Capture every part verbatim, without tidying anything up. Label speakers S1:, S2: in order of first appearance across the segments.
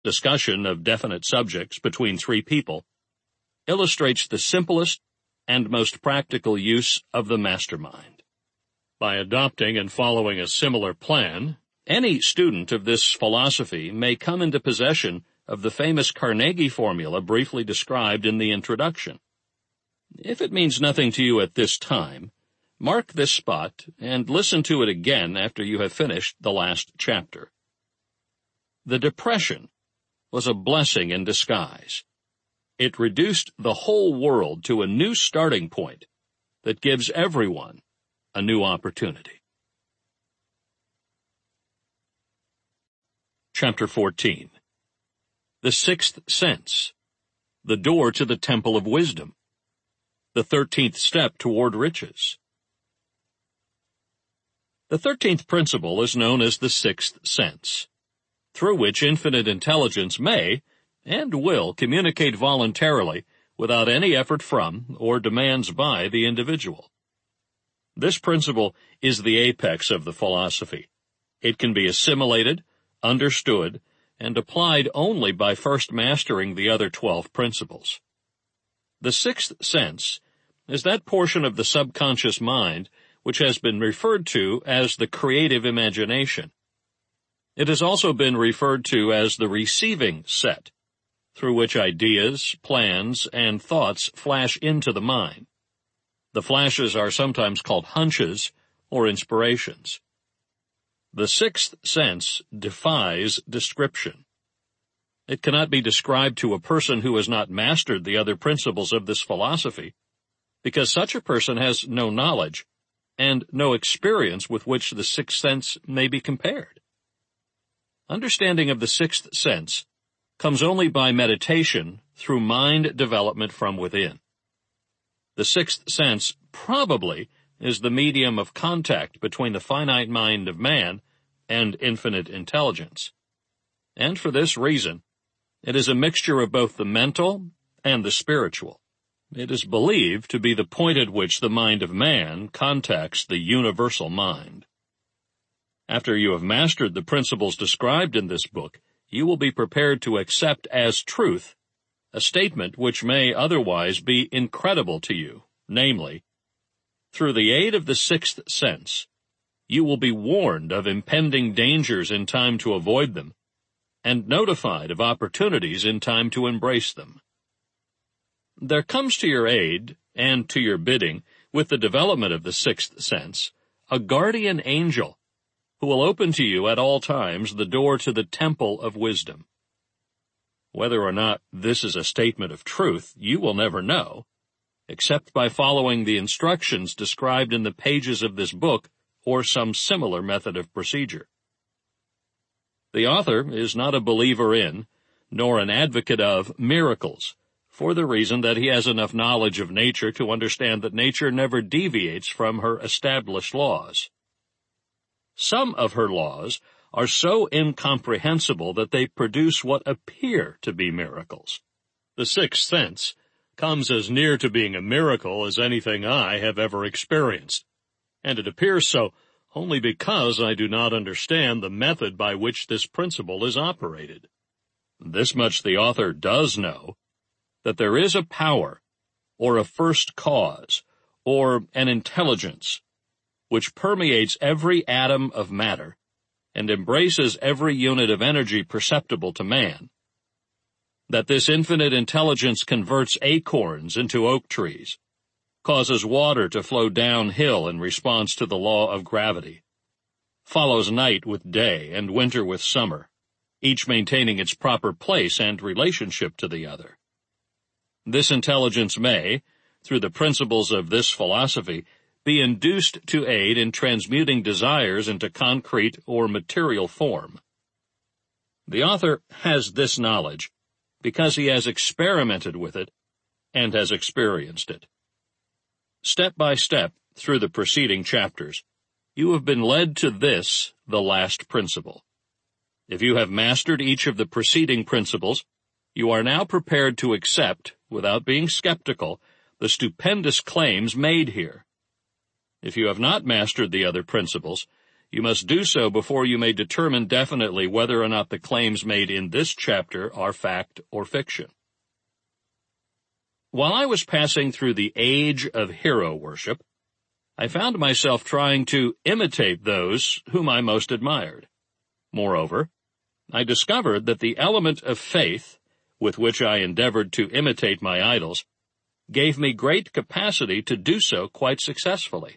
S1: discussion of definite subjects between three people, illustrates the simplest and most practical use of the mastermind. By adopting and following a similar plan, any student of this philosophy may come into possession of the famous Carnegie formula briefly described in the introduction. If it means nothing to you at this time, mark this spot and listen to it again after you have finished the last chapter. The Depression was a blessing in disguise. It reduced the whole world to a new starting point that gives everyone a new opportunity. Chapter fourteen. The Sixth Sense, the door to the Temple of Wisdom, the thirteenth step toward riches. The thirteenth principle is known as the Sixth Sense, through which infinite intelligence may and will communicate voluntarily without any effort from or demands by the individual. This principle is the apex of the philosophy. It can be assimilated, understood, and applied only by first mastering the other twelve principles. The sixth sense is that portion of the subconscious mind which has been referred to as the creative imagination. It has also been referred to as the receiving set, through which ideas, plans, and thoughts flash into the mind. The flashes are sometimes called hunches or inspirations. The sixth sense defies description. It cannot be described to a person who has not mastered the other principles of this philosophy, because such a person has no knowledge and no experience with which the sixth sense may be compared. Understanding of the sixth sense comes only by meditation through mind development from within. The sixth sense probably is the medium of contact between the finite mind of man and infinite intelligence. And for this reason, it is a mixture of both the mental and the spiritual. It is believed to be the point at which the mind of man contacts the universal mind. After you have mastered the principles described in this book, you will be prepared to accept as truth a statement which may otherwise be incredible to you, namely, through the aid of the sixth sense, you will be warned of impending dangers in time to avoid them, and notified of opportunities in time to embrace them. There comes to your aid, and to your bidding, with the development of the sixth sense, a guardian angel, who will open to you at all times the door to the temple of wisdom. Whether or not this is a statement of truth, you will never know, except by following the instructions described in the pages of this book or some similar method of procedure. The author is not a believer in, nor an advocate of, miracles, for the reason that he has enough knowledge of nature to understand that nature never deviates from her established laws. Some of her laws are so incomprehensible that they produce what appear to be miracles. The sixth sense comes as near to being a miracle as anything I have ever experienced, and it appears so only because I do not understand the method by which this principle is operated. This much the author does know, that there is a power, or a first cause, or an intelligence, which permeates every atom of matter and embraces every unit of energy perceptible to man, that this infinite intelligence converts acorns into oak trees, causes water to flow downhill in response to the law of gravity, follows night with day and winter with summer, each maintaining its proper place and relationship to the other. This intelligence may, through the principles of this philosophy, be induced to aid in transmuting desires into concrete or material form. The author has this knowledge because he has experimented with it and has experienced it. Step by step through the preceding chapters, you have been led to this, the last principle. If you have mastered each of the preceding principles, you are now prepared to accept, without being skeptical, the stupendous claims made here. If you have not mastered the other principles, You must do so before you may determine definitely whether or not the claims made in this chapter are fact or fiction. While I was passing through the age of hero worship, I found myself trying to imitate those whom I most admired. Moreover, I discovered that the element of faith, with which I endeavored to imitate my idols, gave me great capacity to do so quite successfully.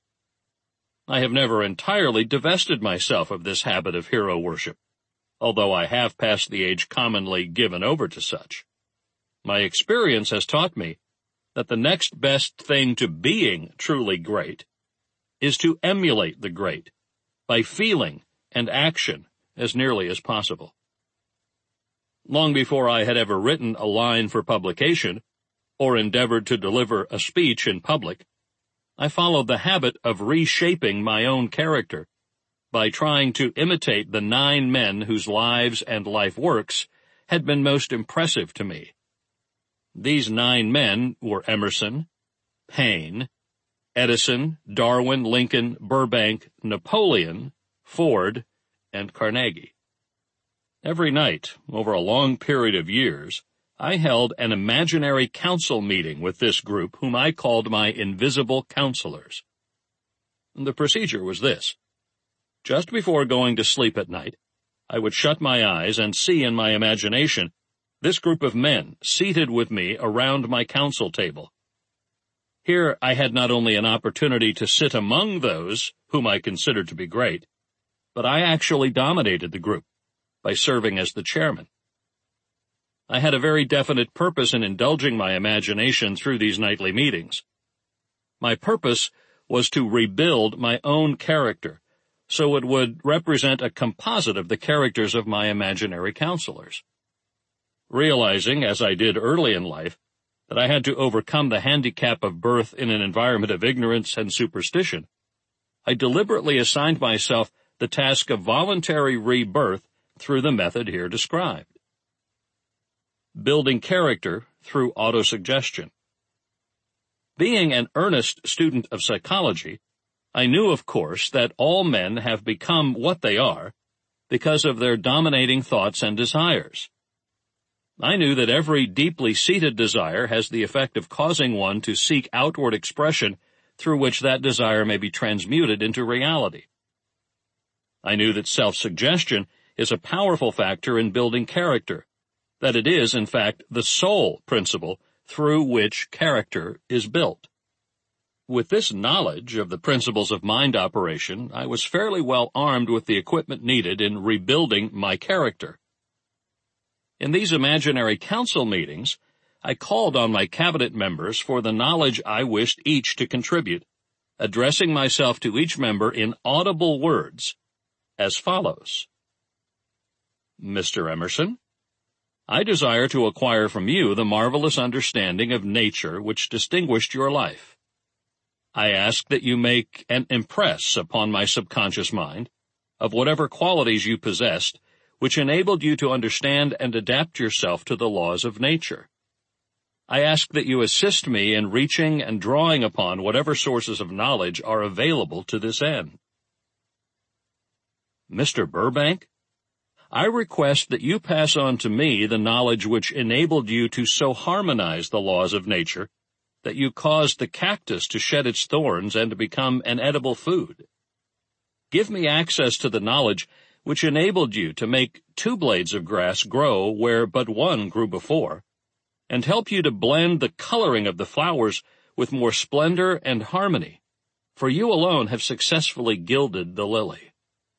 S1: I have never entirely divested myself of this habit of hero worship, although I have passed the age commonly given over to such. My experience has taught me that the next best thing to being truly great is to emulate the great by feeling and action as nearly as possible. Long before I had ever written a line for publication or endeavored to deliver a speech in public, I followed the habit of reshaping my own character by trying to imitate the nine men whose lives and life works had been most impressive to me. These nine men were Emerson, Paine, Edison, Darwin, Lincoln, Burbank, Napoleon, Ford, and Carnegie. Every night, over a long period of years, I held an imaginary council meeting with this group whom I called my invisible counselors. The procedure was this. Just before going to sleep at night, I would shut my eyes and see in my imagination this group of men seated with me around my council table. Here I had not only an opportunity to sit among those whom I considered to be great, but I actually dominated the group by serving as the chairman. I had a very definite purpose in indulging my imagination through these nightly meetings. My purpose was to rebuild my own character, so it would represent a composite of the characters of my imaginary counselors. Realizing, as I did early in life, that I had to overcome the handicap of birth in an environment of ignorance and superstition, I deliberately assigned myself the task of voluntary rebirth through the method here described. Building character through autosuggestion. Being an earnest student of psychology, I knew, of course, that all men have become what they are because of their dominating thoughts and desires. I knew that every deeply seated desire has the effect of causing one to seek outward expression through which that desire may be transmuted into reality. I knew that self-suggestion is a powerful factor in building character, that it is, in fact, the sole principle through which character is built. With this knowledge of the principles of mind operation, I was fairly well armed with the equipment needed in rebuilding my character. In these imaginary council meetings, I called on my cabinet members for the knowledge I wished each to contribute, addressing myself to each member in audible words, as follows. Mister Emerson, I desire to acquire from you the marvelous understanding of nature which distinguished your life. I ask that you make an impress upon my subconscious mind of whatever qualities you possessed which enabled you to understand and adapt yourself to the laws of nature. I ask that you assist me in reaching and drawing upon whatever sources of knowledge are available to this end. Mister Burbank, I request that you pass on to me the knowledge which enabled you to so harmonize the laws of nature that you caused the cactus to shed its thorns and to become an edible food. Give me access to the knowledge which enabled you to make two blades of grass grow where but one grew before, and help you to blend the coloring of the flowers with more splendor and harmony, for you alone have successfully gilded the lily.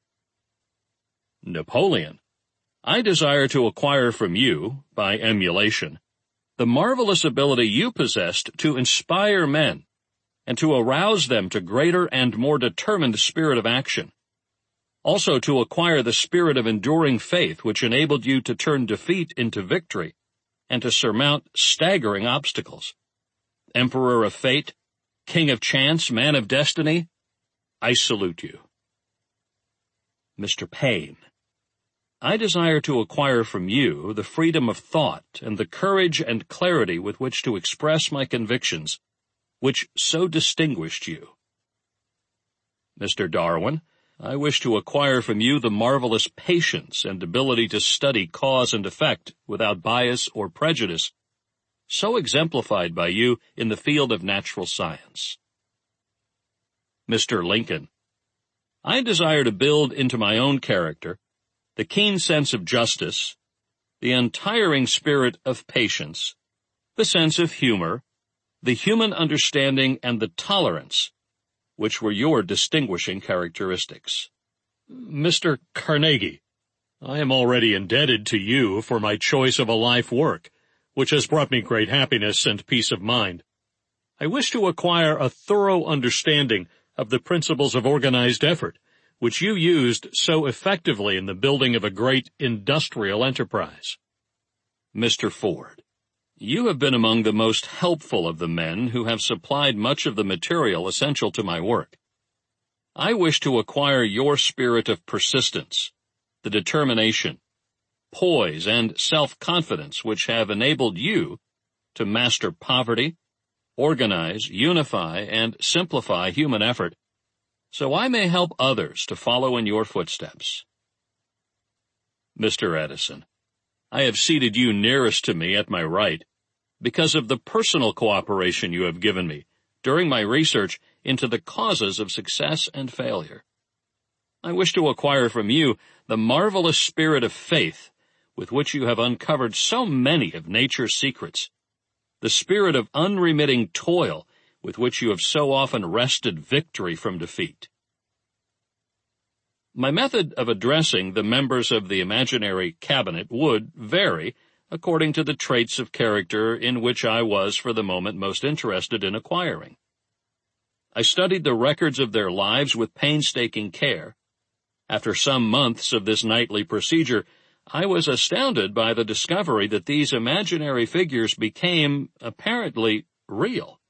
S1: Napoleon, I desire to acquire from you, by emulation, the marvelous ability you possessed to inspire men and to arouse them to greater and more determined spirit of action. Also to acquire the spirit of enduring faith which enabled you to turn defeat into victory and to surmount staggering obstacles. Emperor of fate, king of chance, man of destiny, I salute you. Mister Paine, I desire to acquire from you the freedom of thought and the courage and clarity with which to express my convictions, which so distinguished you. Mister Darwin, I wish to acquire from you the marvelous patience and ability to study cause and effect without bias or prejudice, so exemplified by you in the field of natural science. Mister Lincoln, I desire to build into my own character the keen sense of justice, the untiring spirit of patience, the sense of humor, the human understanding, and the tolerance, which were your distinguishing characteristics. Mister Carnegie, I am already indebted to you for my choice of a life work, which has brought me great happiness and peace of mind. I wish to acquire a thorough understanding of the principles of organized effort, which you used so effectively in the building of a great industrial enterprise. Mister Ford, you have been among the most helpful of the men who have supplied much of the material essential to my work. I wish to acquire your spirit of persistence, the determination, poise, and self-confidence which have enabled you to master poverty, organize, unify, and simplify human effort, so I may help others to follow in your footsteps. Mister Edison, I have seated you nearest to me at my right because of the personal cooperation you have given me during my research into the causes of success and failure. I wish to acquire from you the marvelous spirit of faith with which you have uncovered so many of nature's secrets, the spirit of unremitting toil with which you have so often wrested victory from defeat. My method of addressing the members of the imaginary cabinet would vary according to the traits of character in which I was for the moment most interested in acquiring. I studied the records of their lives with painstaking care. After some months of this nightly procedure, I was astounded by the discovery that these imaginary figures became apparently real.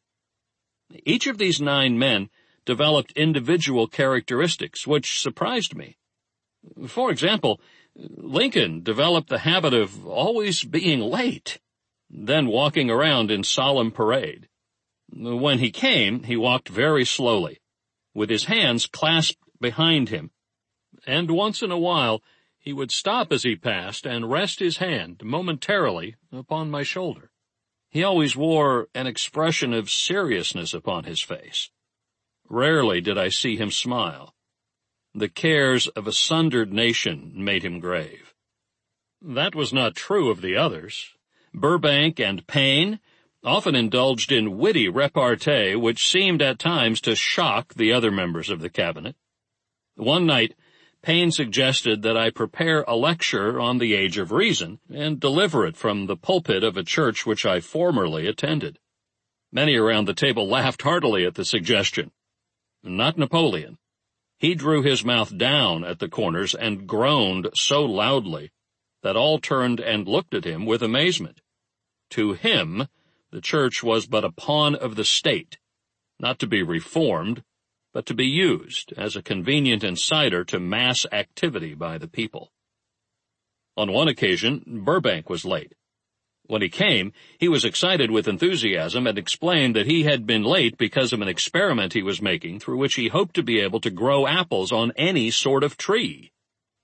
S1: Each of these nine men developed individual characteristics which surprised me. For example, Lincoln developed the habit of always being late, then walking around in solemn parade. When he came, he walked very slowly, with his hands clasped behind him, and once in a while he would stop as he passed and rest his hand momentarily upon my shoulder. He always wore an expression of seriousness upon his face. Rarely did I see him smile. The cares of a sundered nation made him grave. That was not true of the others. Burbank and Paine often indulged in witty repartee which seemed at times to shock the other members of the cabinet. One night, Paine suggested that I prepare a lecture on the Age of Reason and deliver it from the pulpit of a church which I formerly attended. Many around the table laughed heartily at the suggestion. Not Napoleon. He drew his mouth down at the corners and groaned so loudly that all turned and looked at him with amazement. To him, the church was but a pawn of the state, not to be reformed, but to be used as a convenient inciter to mass activity by the people. On one occasion, Burbank was late. When he came, he was excited with enthusiasm and explained that he had been late because of an experiment he was making through which he hoped to be able to grow apples on any sort of tree.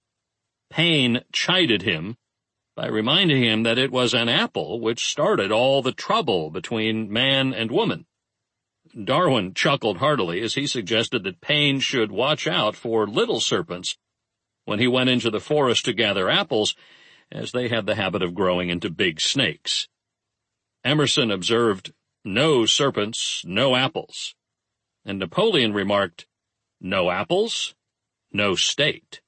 S1: Paine chided him by reminding him that it was an apple which started all the trouble between man and woman. Darwin chuckled heartily as he suggested that Paine should watch out for little serpents when he went into the forest to gather apples, as they had the habit of growing into big snakes. Emerson observed, "No serpents, no apples." And Napoleon remarked, "No apples, no state."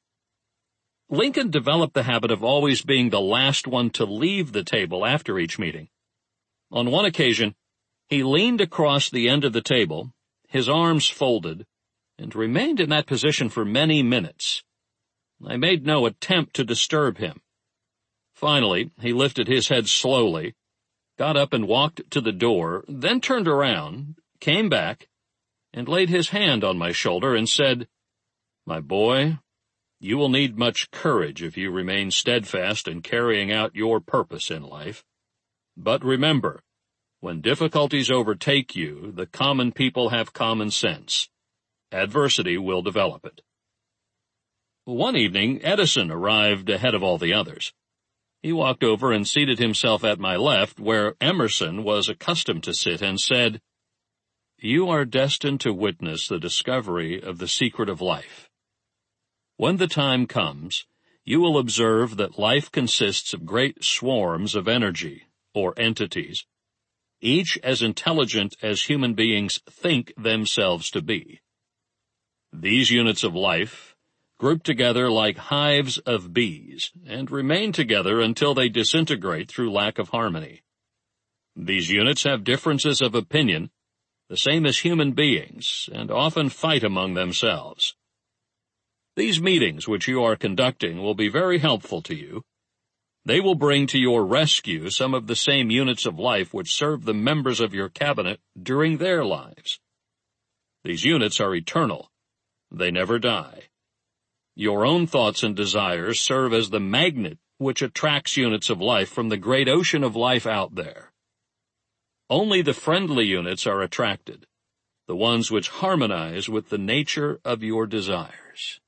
S1: Lincoln developed the habit of always being the last one to leave the table after each meeting. On one occasion, he leaned across the end of the table, his arms folded, and remained in that position for many minutes. I made no attempt to disturb him. Finally, he lifted his head slowly, got up and walked to the door, then turned around, came back, and laid his hand on my shoulder and said, "My boy, you will need much courage if you remain steadfast in carrying out your purpose in life. But remember, when difficulties overtake you, the common people have common sense. Adversity will develop it. One evening, Edison arrived ahead of all the others. He walked over and seated himself at my left, where Emerson was accustomed to sit, and said, "You are destined to witness the discovery of the secret of life. When the time comes, you will observe that life consists of great swarms of energy, or entities, each as intelligent as human beings think themselves to be. These units of life group together like hives of bees and remain together until they disintegrate through lack of harmony. These units have differences of opinion, the same as human beings, and often fight among themselves. These meetings which you are conducting will be very helpful to you. They will bring to your rescue some of the same units of life which serve the members of your cabinet during their lives. These units are eternal. They never die. Your own thoughts and desires serve as the magnet which attracts units of life from the great ocean of life out there. Only the friendly units are attracted, the ones which harmonize with the nature of your desires."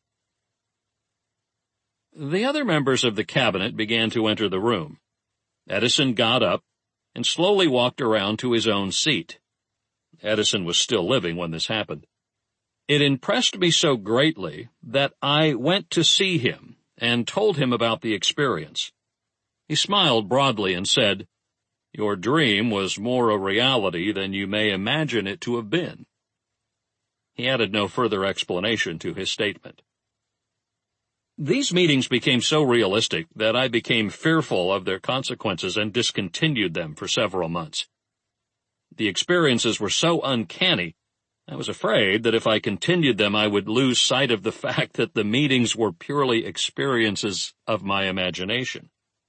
S1: The other members of the cabinet began to enter the room. Edison got up and slowly walked around to his own seat. Edison was still living when this happened. It impressed me so greatly that I went to see him and told him about the experience. He smiled broadly and said, "Your dream was more a reality than you may imagine it to have been." He added no further explanation to his statement. These meetings became so realistic that I became fearful of their consequences and discontinued them for several months. The experiences were so uncanny, I was afraid that if I continued them I would lose sight of the fact that the meetings were purely experiences of my imagination.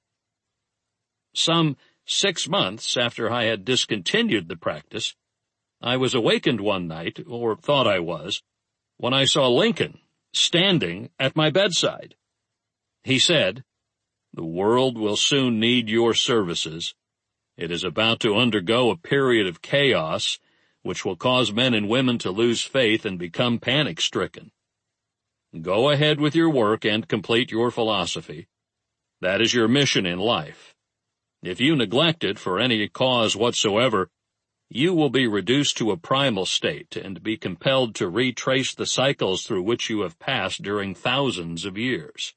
S1: Some six months after I had discontinued the practice, I was awakened one night, or thought I was, when I saw Lincoln standing at my bedside. He said, "The world will soon need your services. It is about to undergo a period of chaos, which will cause men and women to lose faith and become panic-stricken. Go ahead with your work and complete your philosophy. That is your mission in life. If you neglect it for any cause whatsoever, you will be reduced to a primal state and be compelled to retrace the cycles through which you have passed during thousands of years."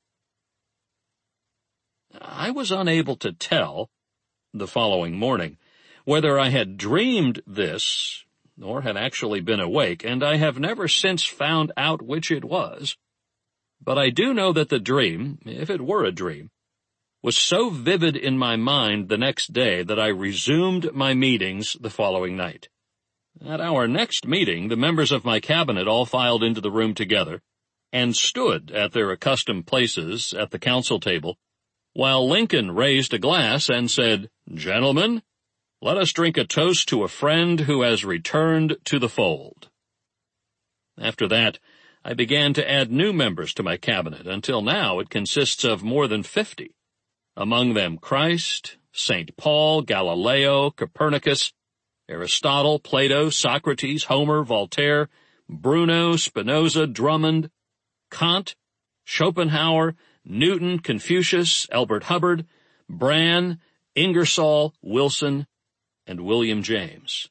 S1: I was unable to tell, the following morning, whether I had dreamed this or had actually been awake, and I have never since found out which it was. But I do know that the dream, if it were a dream, was so vivid in my mind the next day that I resumed my meetings the following night. At our next meeting, the members of my cabinet all filed into the room together and stood at their accustomed places at the council table, while Lincoln raised a glass and said, "Gentlemen, let us drink a toast to a friend who has returned to the fold." After that, I began to add new members to my cabinet, until now it consists of more than fifty. Among them Christ, Saint Paul, Galileo, Copernicus, Aristotle, Plato, Socrates, Homer, Voltaire, Bruno, Spinoza, Drummond, Kant, Schopenhauer, Newton, Confucius, Albert Hubbard, Bran, Ingersoll, Wilson, and William James.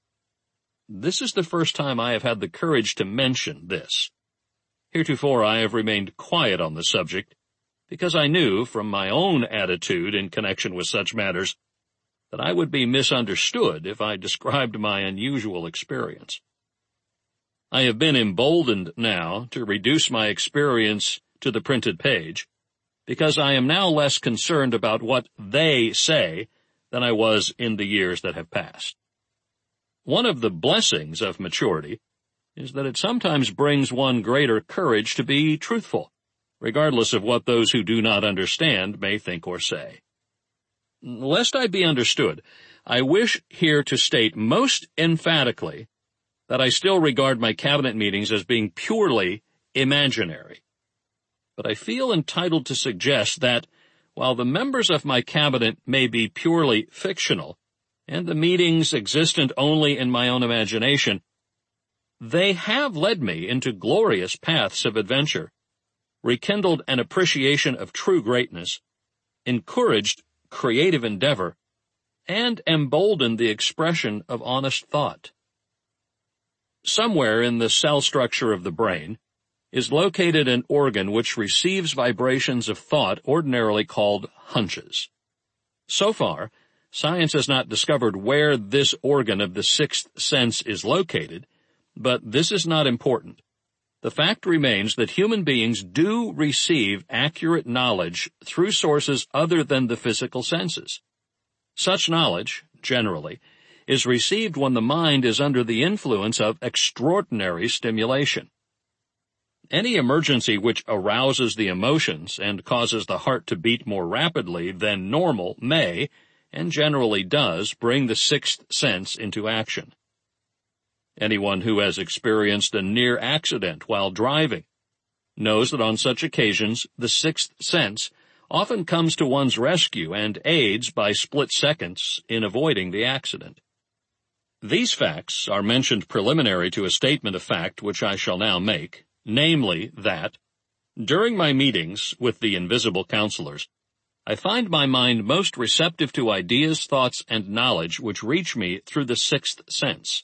S1: This is the first time I have had the courage to mention this. Heretofore I have remained quiet on the subject, because I knew from my own attitude in connection with such matters that I would be misunderstood if I described my unusual experience. I have been emboldened now to reduce my experience to the printed page, because I am now less concerned about what they say than I was in the years that have passed. One of the blessings of maturity is that it sometimes brings one greater courage to be truthful, regardless of what those who do not understand may think or say. Lest I be understood, I wish here to state most emphatically that I still regard my cabinet meetings as being purely imaginary. But I feel entitled to suggest that, while the members of my cabinet may be purely fictional, and the meetings existent only in my own imagination, They have led me into glorious paths of adventure, rekindled an appreciation of true greatness, encouraged creative endeavor, and emboldened the expression of honest thought. Somewhere in the cell structure of the brain is located an organ which receives vibrations of thought ordinarily called hunches. So far, science has not discovered where this organ of the sixth sense is located, but this is not important. The fact remains that human beings do receive accurate knowledge through sources other than the physical senses. Such knowledge, generally, is received when the mind is under the influence of extraordinary stimulation. Any emergency which arouses the emotions and causes the heart to beat more rapidly than normal may, and generally does, bring the sixth sense into action. Anyone who has experienced a near accident while driving knows that on such occasions the sixth sense often comes to one's rescue and aids by split seconds in avoiding the accident. These facts are mentioned preliminary to a statement of fact which I shall now make, namely that, during my meetings with the invisible counselors, I find my mind most receptive to ideas, thoughts, and knowledge which reach me through the sixth sense.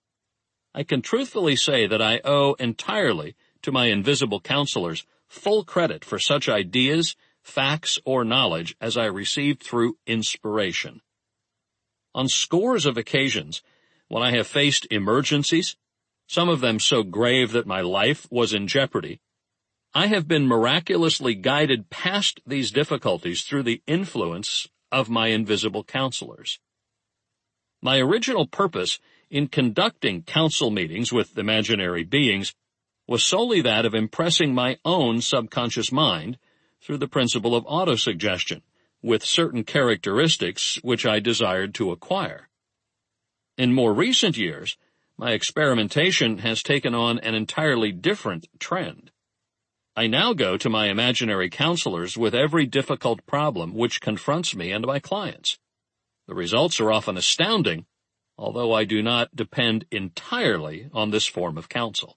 S1: I can truthfully say that I owe entirely to my invisible counselors full credit for such ideas, facts, or knowledge as I received through inspiration. On scores of occasions, when I have faced emergencies, some of them so grave that my life was in jeopardy, I have been miraculously guided past these difficulties through the influence of my invisible counselors. My original purpose in conducting council meetings with imaginary beings was solely that of impressing my own subconscious mind through the principle of autosuggestion with certain characteristics which I desired to acquire. In more recent years, my experimentation has taken on an entirely different trend. I now go to my imaginary counselors with every difficult problem which confronts me and my clients. The results are often astounding, although I do not depend entirely on this form of counsel.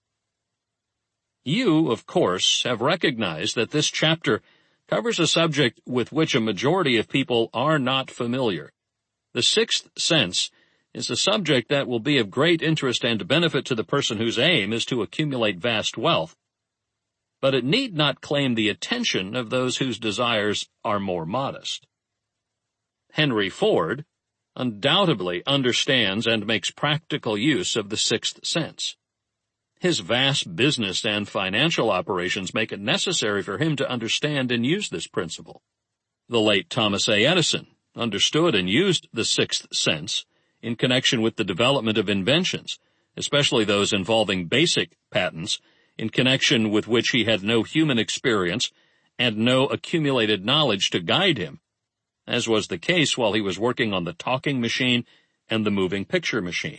S1: You, of course, have recognized that this chapter covers a subject with which a majority of people are not familiar. The sixth sense is a subject that will be of great interest and benefit to the person whose aim is to accumulate vast wealth, but it need not claim the attention of those whose desires are more modest. Henry Ford undoubtedly understands and makes practical use of the sixth sense. His vast business and financial operations make it necessary for him to understand and use this principle. The late Thomas A. Edison understood and used the sixth sense in connection with the development of inventions, especially those involving basic patents, in connection with which he had no human experience and no accumulated knowledge to guide him, as was the case while he was working on the talking machine and the moving picture machine.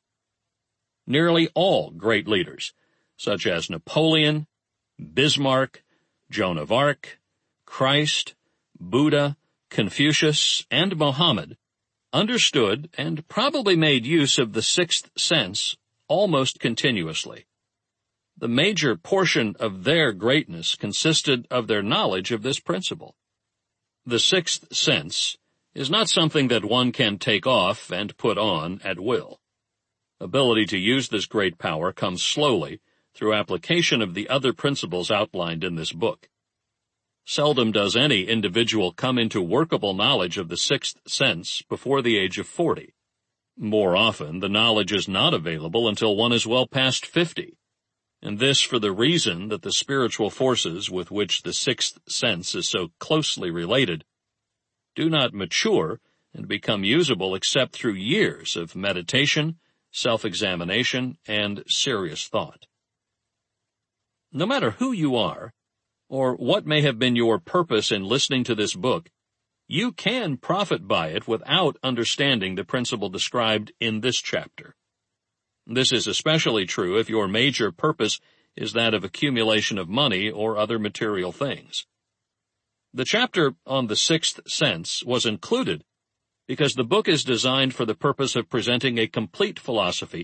S1: Nearly all great leaders, such as Napoleon, Bismarck, Joan of Arc, Christ, Buddha, Confucius, and Mohammed, understood and probably made use of the sixth sense almost continuously. The major portion of their greatness consisted of their knowledge of this principle. The sixth sense is not something that one can take off and put on at will. Ability to use this great power comes slowly through application of the other principles outlined in this book. Seldom does any individual come into workable knowledge of the sixth sense before the age of forty. More often, the knowledge is not available until one is well past fifty, and this for the reason that the spiritual forces with which the sixth sense is so closely related do not mature and become usable except through years of meditation, self-examination, and serious thought. No matter who you are, or what may have been your purpose in listening to this book, you can profit by it without understanding the principle described in this chapter. This is especially true if your major purpose is that of accumulation of money or other material things. The chapter on the sixth sense was included because the book is designed for the purpose of presenting a complete philosophy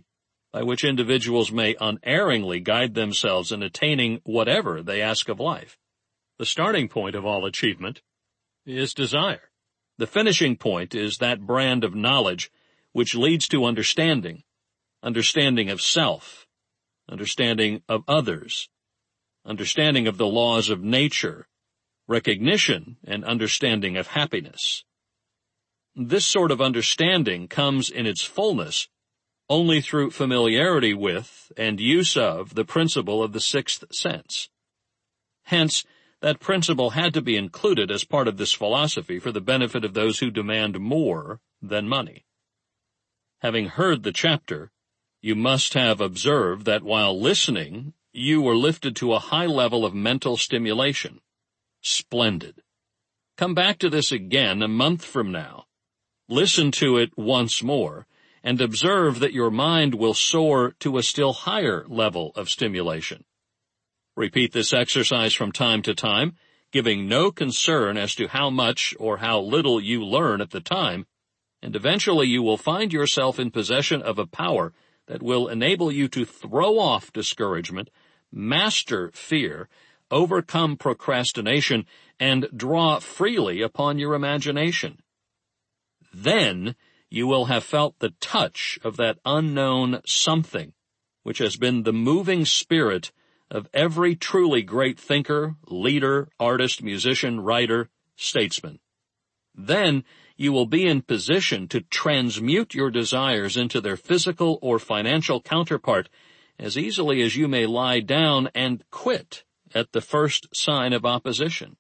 S1: by which individuals may unerringly guide themselves in attaining whatever they ask of life. The starting point of all achievement is desire. The finishing point is that brand of knowledge which leads to understanding, understanding of self, understanding of others, understanding of the laws of nature, recognition and understanding of happiness. This sort of understanding comes in its fullness only through familiarity with and use of the principle of the sixth sense. Hence, that principle had to be included as part of this philosophy for the benefit of those who demand more than money. Having heard the chapter, you must have observed that while listening, you were lifted to a high level of mental stimulation. Splendid. Come back to this again a month from now. Listen to it once more, and observe that your mind will soar to a still higher level of stimulation. Repeat this exercise from time to time, giving no concern as to how much or how little you learn at the time, and eventually you will find yourself in possession of a power that will enable you to throw off discouragement, master fear, overcome procrastination, and draw freely upon your imagination. Then you will have felt the touch of that unknown something, which has been the moving spirit of every truly great thinker, leader, artist, musician, writer, statesman. Then you will be in position to transmute your desires into their physical or financial counterpart as easily as you may lie down and quit at the first sign of opposition.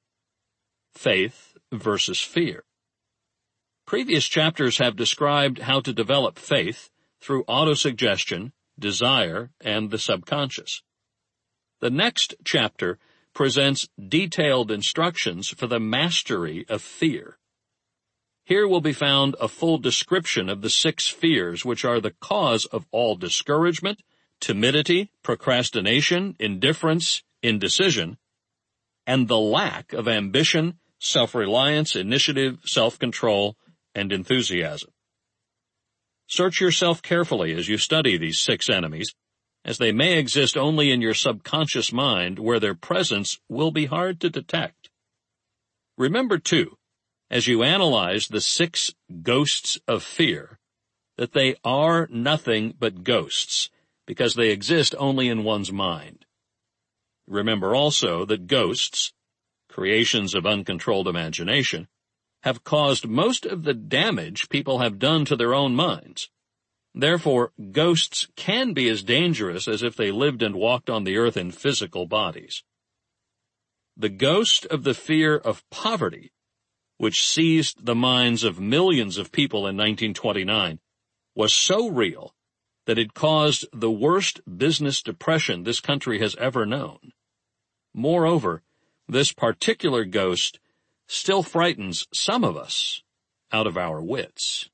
S1: Faith versus fear. Previous chapters have described how to develop faith through autosuggestion, desire, and the subconscious. The next chapter presents detailed instructions for the mastery of fear. Here will be found a full description of the six fears which are the cause of all discouragement, timidity, procrastination, indifference, indecision, and the lack of ambition, self-reliance, initiative, self-control, and enthusiasm. Search yourself carefully as you study these six enemies, as they may exist only in your subconscious mind where their presence will be hard to detect. Remember, too, as you analyze the six ghosts of fear, that they are nothing but ghosts, because they exist only in one's mind. Remember also that ghosts, creations of uncontrolled imagination, have caused most of the damage people have done to their own minds. Therefore, ghosts can be as dangerous as if they lived and walked on the earth in physical bodies. The ghost of the fear of poverty, which seized the minds of millions of people in nineteen twenty-nine, was so real that it caused the worst business depression this country has ever known. Moreover, this particular ghost still frightens some of us out of our wits.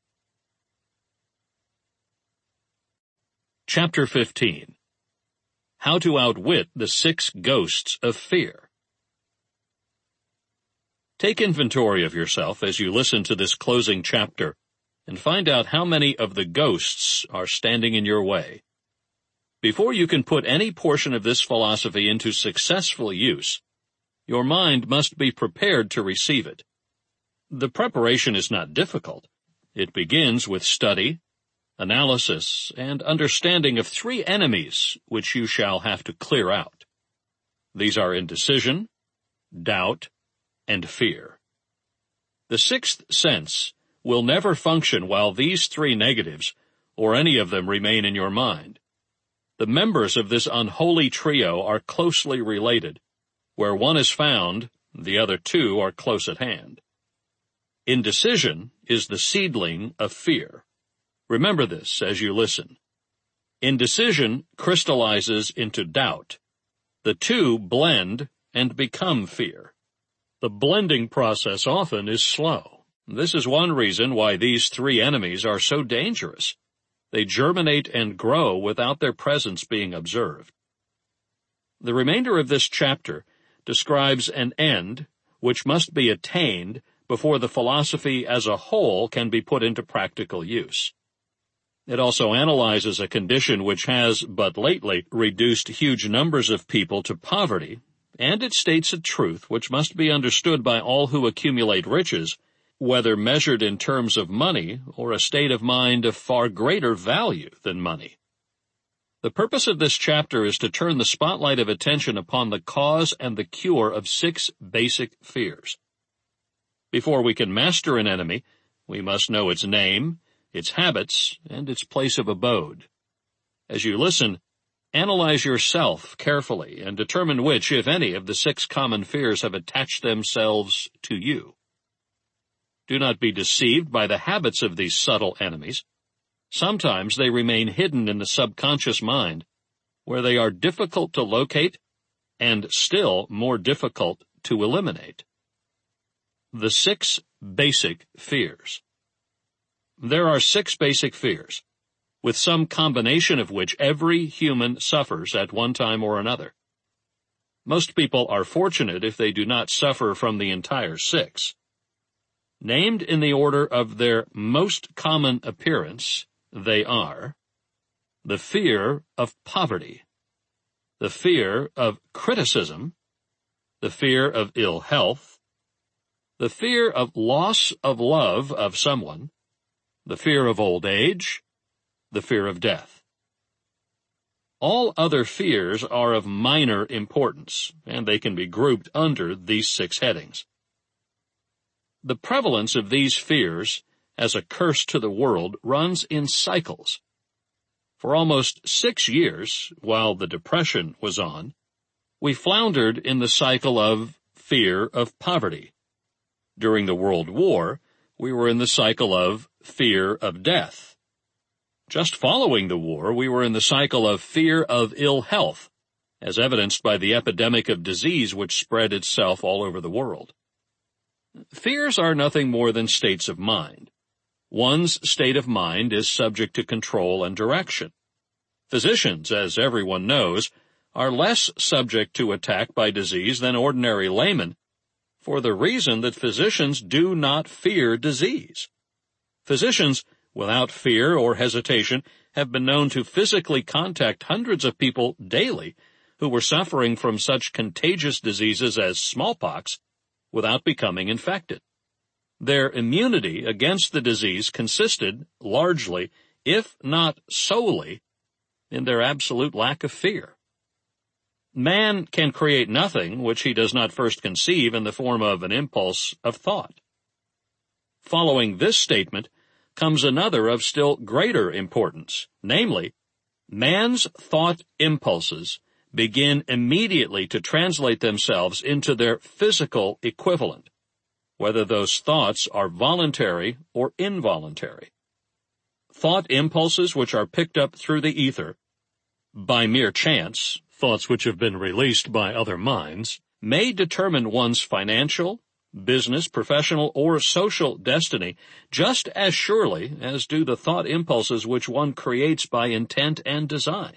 S1: Chapter fifteen. How to Outwit the Six Ghosts of Fear. Take inventory of yourself as you listen to this closing chapter and find out how many of the ghosts are standing in your way. Before you can put any portion of this philosophy into successful use, your mind must be prepared to receive it. The preparation is not difficult. It begins with study, analysis, and understanding of three enemies which you shall have to clear out. These are indecision, doubt, and fear. The sixth sense will never function while these three negatives, or any of them, remain in your mind. The members of this unholy trio are closely related. Where one is found, the other two are close at hand. Indecision is the seedling of fear. Remember this as you listen. Indecision crystallizes into doubt. The two blend and become fear. The blending process often is slow. This is one reason why these three enemies are so dangerous. They germinate and grow without their presence being observed. The remainder of this chapter describes an end which must be attained before the philosophy as a whole can be put into practical use. It also analyzes a condition which has but lately reduced huge numbers of people to poverty, and it states a truth which must be understood by all who accumulate riches, whether measured in terms of money or a state of mind of far greater value than money. The purpose of this chapter is to turn the spotlight of attention upon the cause and the cure of six basic fears. Before we can master an enemy, we must know its name, its habits, and its place of abode. As you listen, analyze yourself carefully and determine which, if any, of the six common fears have attached themselves to you. Do not be deceived by the habits of these subtle enemies. Sometimes they remain hidden in the subconscious mind, where they are difficult to locate and still more difficult to eliminate. The six basic fears. There are six basic fears, with some combination of which every human suffers at one time or another. Most people are fortunate if they do not suffer from the entire six. Named in the order of their most common appearance, they are the fear of poverty, the fear of criticism, the fear of ill health, the fear of loss of love of someone, the fear of old age, the fear of death. All other fears are of minor importance, and they can be grouped under these six headings. The prevalence of these fears as a curse to the world runs in cycles. For almost six years, while the Depression was on, we floundered in the cycle of fear of poverty. During the World War, we were in the cycle of fear of death. Just following the war, we were in the cycle of fear of ill health, as evidenced by the epidemic of disease which spread itself all over the world. Fears are nothing more than states of mind. One's state of mind is subject to control and direction. Physicians, as everyone knows, are less subject to attack by disease than ordinary laymen, for the reason that physicians do not fear disease. Physicians, without fear or hesitation, have been known to physically contact hundreds of people daily who were suffering from such contagious diseases as smallpox without becoming infected. Their immunity against the disease consisted largely, if not solely, in their absolute lack of fear. Man can create nothing which he does not first conceive in the form of an impulse of thought. Following this statement comes another of still greater importance, namely, man's thought impulses begin immediately to translate themselves into their physical equivalent, whether those thoughts are voluntary or involuntary. Thought impulses which are picked up through the ether, by mere chance, thoughts which have been released by other minds, may determine one's financial, business, professional, or social destiny just as surely as do the thought impulses which one creates by intent and design.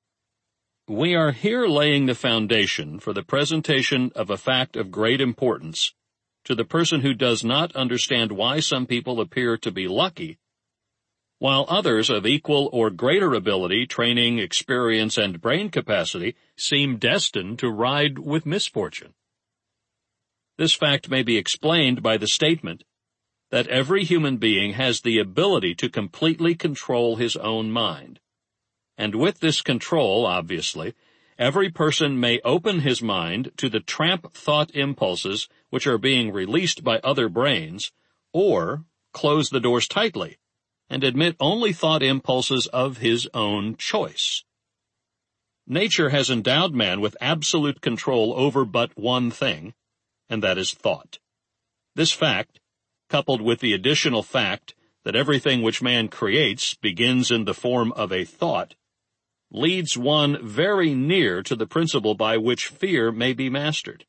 S1: We are here laying the foundation for the presentation of a fact of great importance to the person who does not understand why some people appear to be lucky, while others of equal or greater ability, training, experience, and brain capacity seem destined to ride with misfortune. This fact may be explained by the statement that every human being has the ability to completely control his own mind. And with this control, obviously, every person may open his mind to the tramp thought impulses which are being released by other brains, or close the doors tightly and admit only thought impulses of his own choice. Nature has endowed man with absolute control over but one thing, and that is thought. This fact, coupled with the additional fact that everything which man creates begins in the form of a thought, leads one very near to the principle by which fear may be mastered.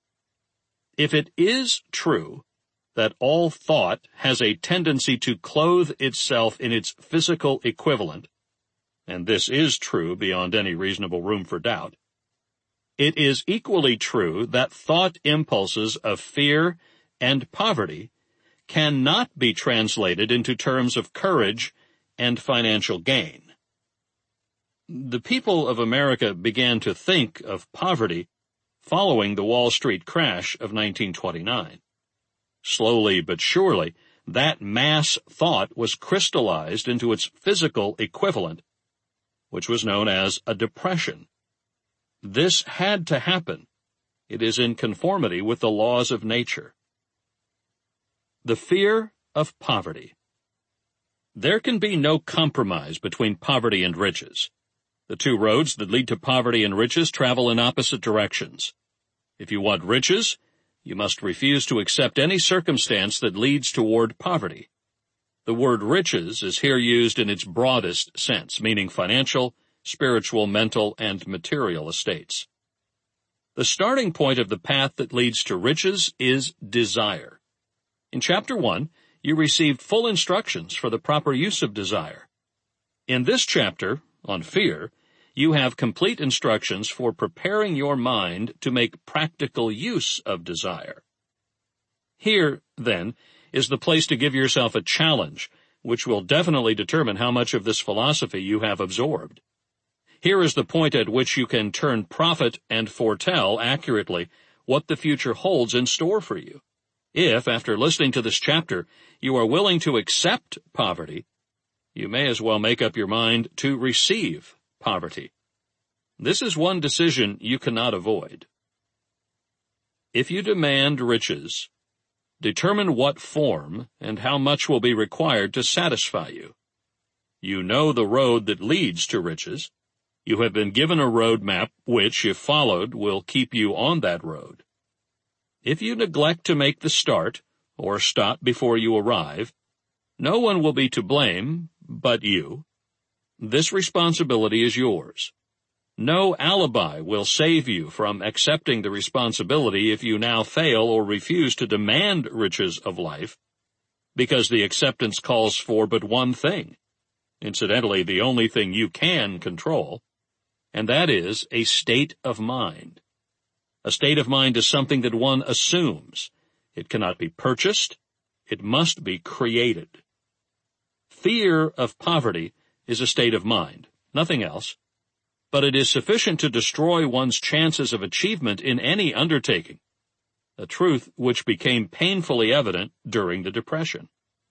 S1: If it is true that all thought has a tendency to clothe itself in its physical equivalent, and this is true beyond any reasonable room for doubt, it is equally true that thought impulses of fear and poverty cannot be translated into terms of courage and financial gain. The people of America began to think of poverty following the Wall Street crash of nineteen twenty-nine. Slowly but surely, that mass thought was crystallized into its physical equivalent, which was known as a depression. This had to happen. It is in conformity with the laws of nature. The fear of poverty. There can be no compromise between poverty and riches. The two roads that lead to poverty and riches travel in opposite directions. If you want riches, you must refuse to accept any circumstance that leads toward poverty. The word riches is here used in its broadest sense, meaning financial, spiritual, mental, and material estates. The starting point of the path that leads to riches is desire. In chapter one, you received full instructions for the proper use of desire. In this chapter, on fear, you have complete instructions for preparing your mind to make practical use of desire. Here, then, is the place to give yourself a challenge, which will definitely determine how much of this philosophy you have absorbed. Here is the point at which you can turn prophet and foretell accurately what the future holds in store for you. If, after listening to this chapter, you are willing to accept poverty, you may as well make up your mind to receive poverty. This is one decision you cannot avoid. If you demand riches, determine what form and how much will be required to satisfy you. You know the road that leads to riches. You have been given a road map which, if followed, will keep you on that road. If you neglect to make the start, or stop before you arrive, no one will be to blame but you. This responsibility is yours. No alibi will save you from accepting the responsibility if you now fail or refuse to demand riches of life, because the acceptance calls for but one thing, incidentally the only thing you can control, and that is a state of mind. A state of mind is something that one assumes. It cannot be purchased. It must be created. Fear of poverty is a state of mind, nothing else, but it is sufficient to destroy one's chances of achievement in any undertaking, a truth which became painfully evident during the Depression.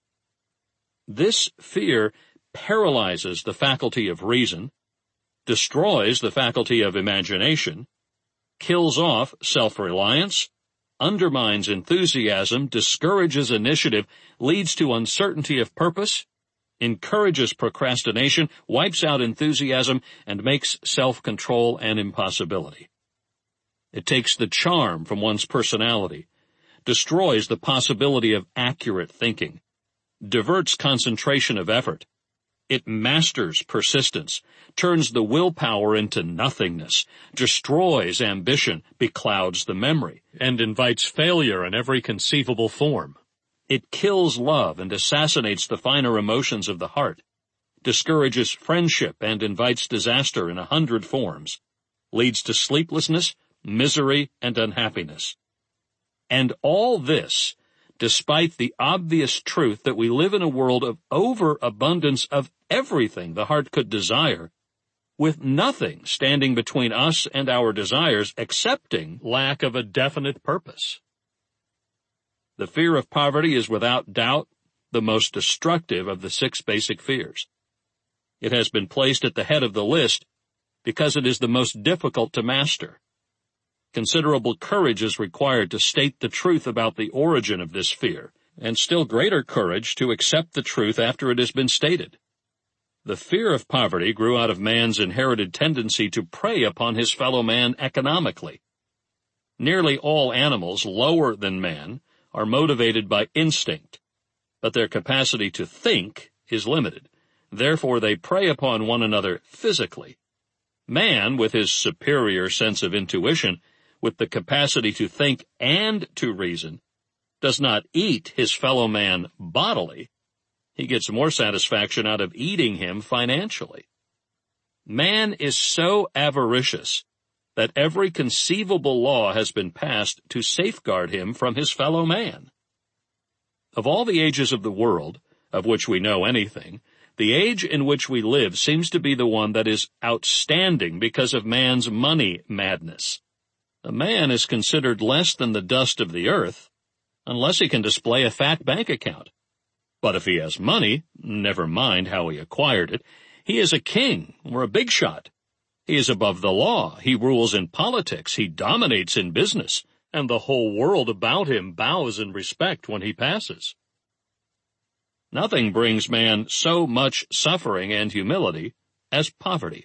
S1: This fear paralyzes the faculty of reason, destroys the faculty of imagination, kills off self-reliance, undermines enthusiasm, discourages initiative, leads to uncertainty of purpose, encourages procrastination, wipes out enthusiasm, and makes self-control an impossibility. It takes the charm from one's personality, destroys the possibility of accurate thinking, diverts concentration of effort. It masters persistence, turns the willpower into nothingness, destroys ambition, beclouds the memory, and invites failure in every conceivable form. It kills love and assassinates the finer emotions of the heart, discourages friendship and invites disaster in a hundred forms, leads to sleeplessness, misery, and unhappiness. And all this despite the obvious truth that we live in a world of overabundance of everything the heart could desire, with nothing standing between us and our desires excepting lack of a definite purpose. The fear of poverty is without doubt the most destructive of the six basic fears. It has been placed at the head of the list because it is the most difficult to master. Considerable courage is required to state the truth about the origin of this fear, and still greater courage to accept the truth after it has been stated. The fear of poverty grew out of man's inherited tendency to prey upon his fellow man economically. Nearly all animals lower than man are motivated by instinct, but their capacity to think is limited. Therefore, they prey upon one another physically. Man, with his superior sense of intuition, with the capacity to think and to reason, does not eat his fellow man bodily. He gets more satisfaction out of eating him financially. Man is so avaricious that every conceivable law has been passed to safeguard him from his fellow man. Of all the ages of the world, of which we know anything, The age in which we live seems to be the one that is outstanding because of man's money madness. A man is considered less than the dust of the earth unless he can display a fat bank account. But if he has money, never mind how he acquired it, he is a king or a big shot. He is above the law, he rules in politics, he dominates in business, and the whole world about him bows in respect when he passes. Nothing brings man so much suffering and humility as poverty.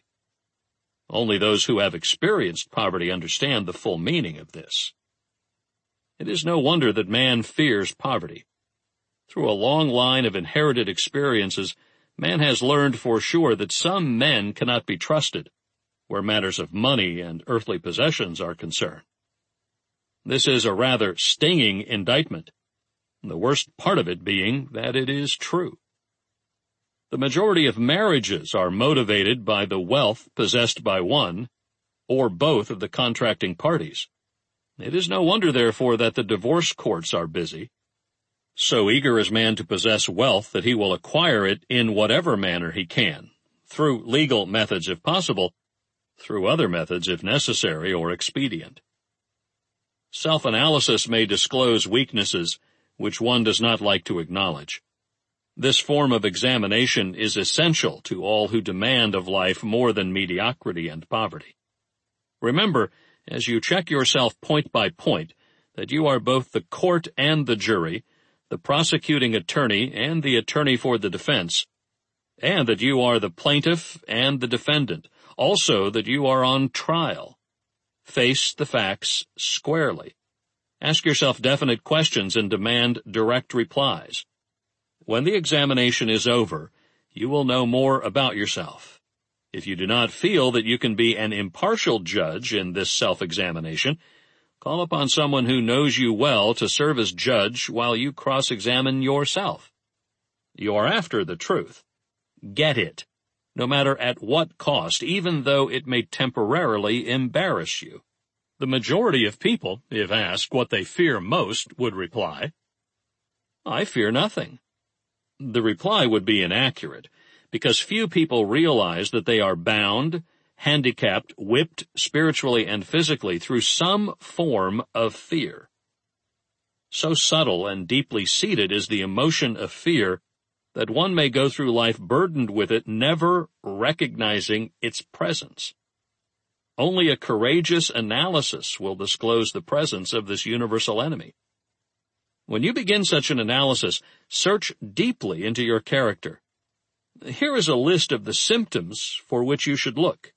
S1: Only those who have experienced poverty understand the full meaning of this. It is no wonder that man fears poverty. Through a long line of inherited experiences, man has learned for sure that some men cannot be trusted where matters of money and earthly possessions are concerned. This is a rather stinging indictment, the worst part of it being that it is true. The majority of marriages are motivated by the wealth possessed by one or both of the contracting parties. It is no wonder, therefore, that the divorce courts are busy. So eager is man to possess wealth that he will acquire it in whatever manner he can, through legal methods if possible, through other methods if necessary or expedient. Self-analysis may disclose weaknesses which one does not like to acknowledge. This form of examination is essential to all who demand of life more than mediocrity and poverty. Remember, as you check yourself point by point, that you are both the court and the jury, the prosecuting attorney and the attorney for the defense, and that you are the plaintiff and the defendant, also that you are on trial. Face the facts squarely. Ask yourself definite questions and demand direct replies. When the examination is over, you will know more about yourself. If you do not feel that you can be an impartial judge in this self-examination, call upon someone who knows you well to serve as judge while you cross-examine yourself. You are after the truth. Get it, no matter at what cost, even though it may temporarily embarrass you. The majority of people, if asked what they fear most, would reply, "I fear nothing." The reply would be inaccurate, because few people realize that they are bound, handicapped, whipped spiritually and physically through some form of fear. So subtle and deeply seated is the emotion of fear that one may go through life burdened with it, never recognizing its presence. Only a courageous analysis will disclose the presence of this universal enemy. When you begin such an analysis, search deeply into your character. Here is a list of the symptoms for which you should look.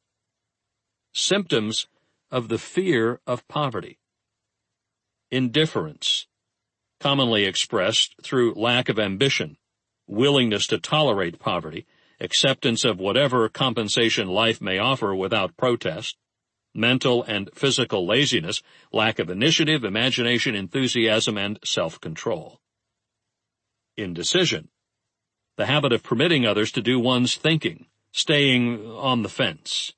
S1: Symptoms of the fear of poverty. Indifference, commonly expressed through lack of ambition, willingness to tolerate poverty, acceptance of whatever compensation life may offer without protest, mental and physical laziness, lack of initiative, imagination, enthusiasm, and self-control. Indecision, the habit of permitting others to do one's thinking, staying on the fence.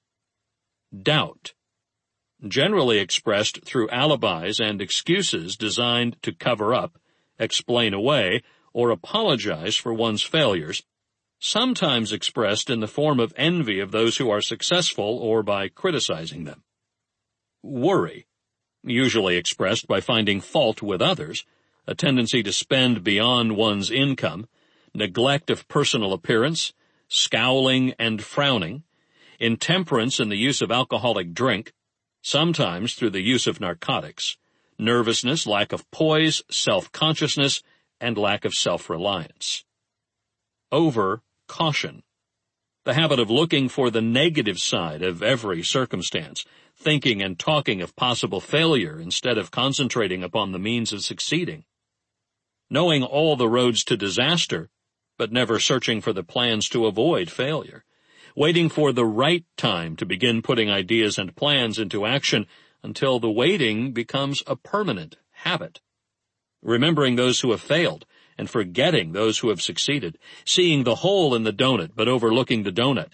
S1: Doubt, generally expressed through alibis and excuses designed to cover up, explain away, or apologize for one's failures, sometimes expressed in the form of envy of those who are successful or by criticizing them. Worry, usually expressed by finding fault with others, a tendency to spend beyond one's income, neglect of personal appearance, scowling and frowning, intemperance in the use of alcoholic drink, sometimes through the use of narcotics, nervousness, lack of poise, self-consciousness, and lack of self-reliance. Over-caution, the habit of looking for the negative side of every circumstance, thinking and talking of possible failure instead of concentrating upon the means of succeeding. Knowing all the roads to disaster, but never searching for the plans to avoid failure. Waiting for the right time to begin putting ideas and plans into action until the waiting becomes a permanent habit. Remembering those who have failed and forgetting those who have succeeded. Seeing the hole in the donut but overlooking the donut.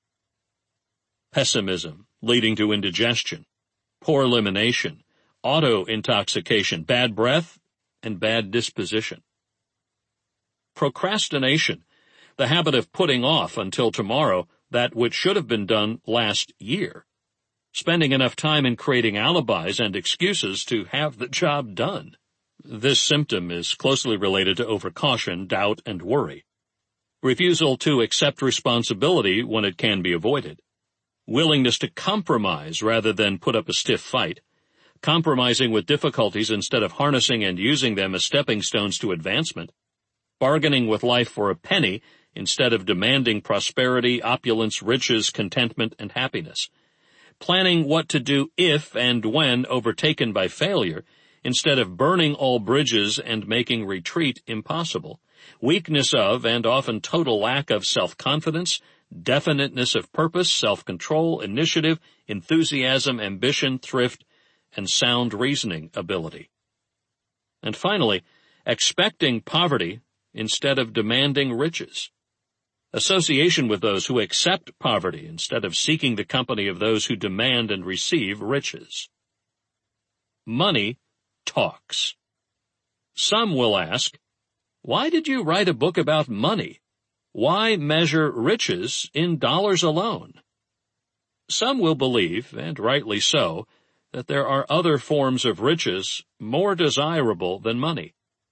S1: Pessimism, leading to indigestion, poor elimination, auto-intoxication, bad breath, and bad disposition. Procrastination, the habit of putting off until tomorrow that which should have been done last year, spending enough time in creating alibis and excuses to have the job done. This symptom is closely related to overcaution, doubt, and worry. Refusal to accept responsibility when it can be avoided. Willingness to compromise rather than put up a stiff fight. Compromising with difficulties instead of harnessing and using them as stepping stones to advancement. Bargaining with life for a penny instead of demanding prosperity, opulence, riches, contentment, and happiness. Planning what to do if and when overtaken by failure, instead of burning all bridges and making retreat impossible. Weakness of, and often total lack of, self-confidence, definiteness of purpose, self-control, initiative, enthusiasm, ambition, thrift, and sound reasoning ability. And finally, expecting poverty instead of demanding riches. Association with those who accept poverty instead of seeking the company of those who demand and receive riches. Money talks. Some will ask, why did you write a book about money? Why measure riches in dollars alone? Some will believe, and rightly so, that there are other forms of riches more desirable than money.